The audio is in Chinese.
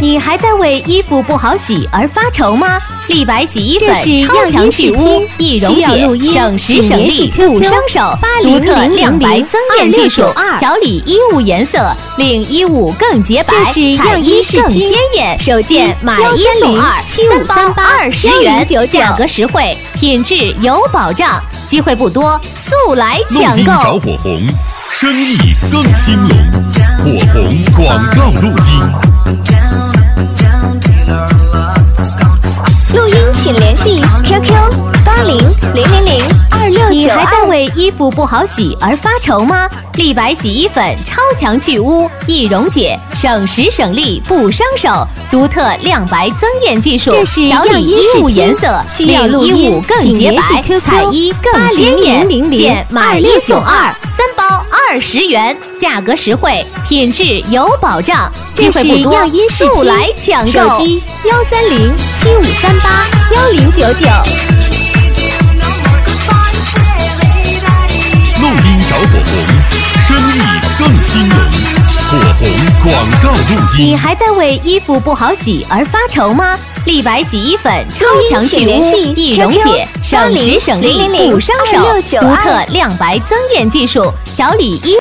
你还在为衣服不好洗而发愁吗？立白洗衣粉超强去污，易溶解，省时省力，不伤手。独特亮白增艳技术，调理衣物颜色，令衣物更洁白，彩衣更鲜艳。首件买一送二，3包20元，1099，价格实惠，品质有保障。机会不多，速来抢购！ 找火红，生意更兴隆。火红广告路径。 录音请联系 QQ80000269。 你还在为衣服不好洗而发愁吗？立白洗衣粉超强去污，易溶解，省时省力，不伤手。独特亮白增艳技术，调理衣物颜色，令衣物更洁白，彩衣更鲜艳。现买一送二，3包20元，价格实惠，品质有保障。机会不多，速来抢购！ 手机13075381099。 录音找火红，生意更兴隆。火红广告路径。 你还在为衣服不好洗而发愁吗？立白洗衣粉超强去污，易溶解，省时省力，不伤手。独特亮白增艳技术，调理衣